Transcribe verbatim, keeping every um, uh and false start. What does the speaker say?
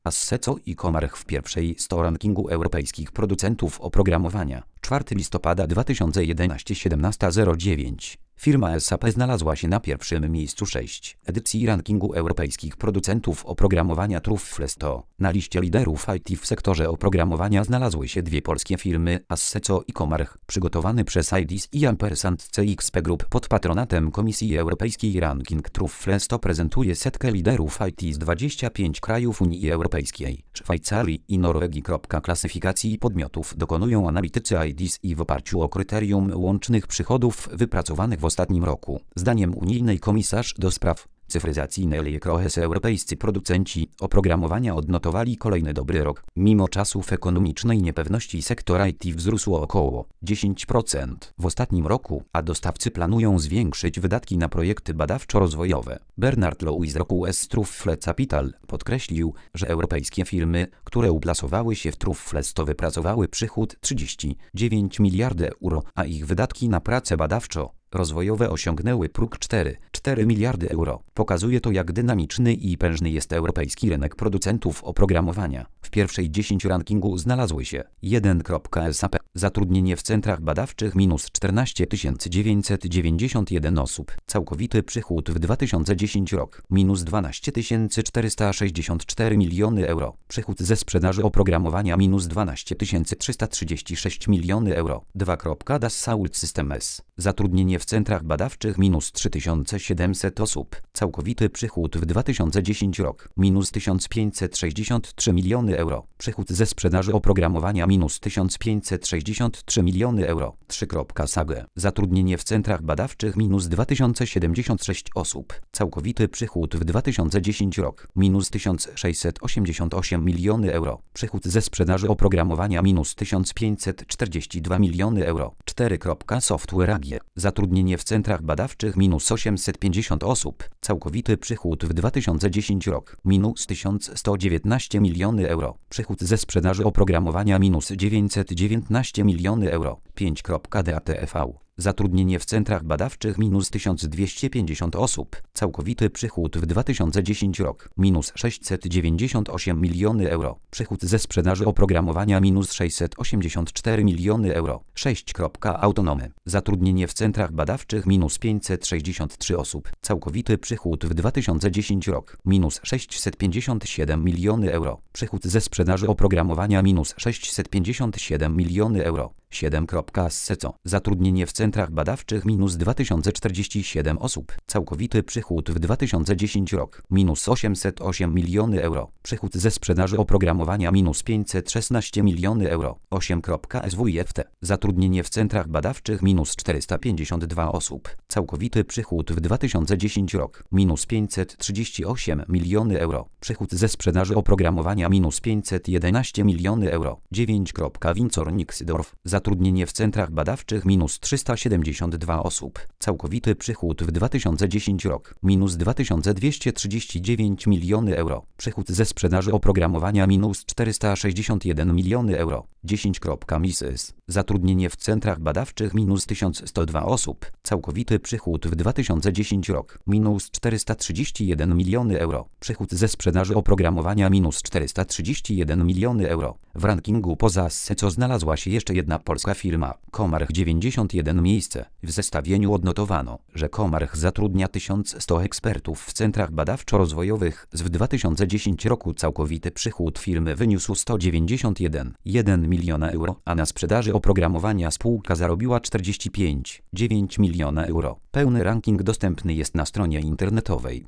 Asseco i Comarch w pierwszej sto rankingu europejskich producentów oprogramowania. czwartego listopada dwa tysiące jedenastego, siedemnaście zero dziewięć. Firma S A P znalazła się na pierwszym miejscu sześć edycji rankingu europejskich producentów oprogramowania Truffle sto. Na liście liderów I T w sektorze oprogramowania znalazły się dwie polskie firmy, Asseco i Comarch, przygotowany przez I D S i Ampersand C X P Group pod patronatem Komisji Europejskiej. Ranking Truffle sto prezentuje setkę liderów I T z dwudziestu pięciu krajów Unii Europejskiej, Szwajcarii i Norwegii. Klasyfikacji podmiotów dokonują analitycy I D S i w oparciu o kryterium łącznych przychodów wypracowanych w ostatnim roku. Zdaniem unijnej komisarz do spraw cyfryzacji Nelly Kroes europejscy producenci oprogramowania odnotowali kolejny dobry rok. Mimo czasów ekonomicznej niepewności sektor I T wzrósł o około dziesięć procent w ostatnim roku, a dostawcy planują zwiększyć wydatki na projekty badawczo-rozwojowe. Bernard Lewis z U S Truffle Capital podkreślił, że europejskie firmy, które uplasowały się w Truffle sto wypracowały przychód trzydzieści dziewięć miliardów euro, a ich wydatki na prace badawczo rozwojowe osiągnęły próg cztery przecinek cztery miliardy euro. Pokazuje to, jak dynamiczny i prężny jest europejski rynek producentów oprogramowania. W pierwszej dziesięciu rankingu znalazły się jeden S A P. Zatrudnienie w centrach badawczych minus czternaście tysięcy dziewięćset dziewięćdziesiąt jeden osób. Całkowity przychód w dwa tysiące dziesiąty rok minus dwanaście tysięcy czterysta sześćdziesiąt cztery miliony euro. Przychód ze sprzedaży oprogramowania minus dwanaście tysięcy trzysta trzydzieści sześć miliony euro. dwa Dassault Systems. Zatrudnienie w centrach badawczych minus trzy tysiące siedemset osób. Całkowity przychód w dwa tysiące dziesiąty rok minus tysiąc pięćset sześćdziesiąt trzy miliony euro. Przychód ze sprzedaży oprogramowania minus tysiąc pięćset sześćdziesiąt trzy miliony euro. trzy Sage. Zatrudnienie w centrach badawczych minus dwa tysiące siedemdziesiąt sześć osób. Całkowity przychód w dwa tysiące dziesiąty rok minus tysiąc sześćset osiemdziesiąt osiem miliony euro. Przychód ze sprzedaży oprogramowania minus tysiąc pięćset czterdzieści dwa miliony euro. cztery Software A G. Zatrudnienie w centrach badawczych minus osiemset pięćdziesiąt osób. Całkowity przychód w dwa tysiące dziesiąty rok minus tysiąc sto dziewiętnaście miliony euro. Przychód ze sprzedaży oprogramowania minus dziewięćset dziewiętnaście miliony euro. pięć D A T V. Zatrudnienie w centrach badawczych minus tysiąc dwieście pięćdziesiąt osób. Całkowity przychód w dwa tysiące dziesiąty rok minus sześćset dziewięćdziesiąt osiem miliony euro. Przychód ze sprzedaży oprogramowania minus sześćset osiemdziesiąt cztery miliony euro. sześć Autonomy. Zatrudnienie w centrach badawczych minus pięćset sześćdziesiąt trzy osób. Całkowity przychód w dwa tysiące dziesiąty rok minus sześćset pięćdziesiąt siedem miliony euro. Przychód ze sprzedaży oprogramowania minus sześćset pięćdziesiąt siedem miliony euro. siedem Asseco. Zatrudnienie w centrach badawczych minus dwa tysiące czterdzieści siedem osób. Całkowity przychód w dwa tysiące dziesiąty rok minus osiemset osiem miliony euro. Przychód ze sprzedaży oprogramowania minus pięćset szesnaście miliony euro. osiem S W I F T. Zatrudnienie w centrach badawczych minus czterysta pięćdziesiąt dwa osób. Całkowity przychód w dwa tysiące dziesiąty rok minus pięćset trzydzieści osiem miliony euro. Przychód ze sprzedaży oprogramowania minus pięćset jedenaście miliony euro. dziewięć Windsor Nixdorf. Zatrudnienie w centrach badawczych minus trzysta siedemdziesiąt dwa osób. Całkowity przychód w dwa tysiące dziesiąty rok minus dwa tysiące dwieście trzydzieści dziewięć miliony euro. Przychód ze sprzedaży oprogramowania minus czterysta sześćdziesiąt jeden miliony euro. dziesięć Misys. Zatrudnienie w centrach badawczych minus tysiąc sto dwa osób. Całkowity przychód w dwa tysiące dziesiąty rok minus czterysta trzydzieści jeden miliony euro. Przychód ze sprzedaży oprogramowania minus czterysta trzydzieści jeden miliony euro. W rankingu poza Asseco znalazła się jeszcze jedna polska firma, Comarch dziewięćdziesiąt jeden miejsce. W zestawieniu odnotowano, że Comarch zatrudnia tysiąc sto ekspertów w centrach badawczo-rozwojowych. Z w dwa tysiące dziesiątym roku całkowity przychód firmy wyniósł sto dziewięćdziesiąt jeden przecinek jeden miliona euro, a na sprzedaży oprogramowania spółka zarobiła czterdzieści pięć przecinek dziewięć miliona euro. Pełny ranking dostępny jest na stronie internetowej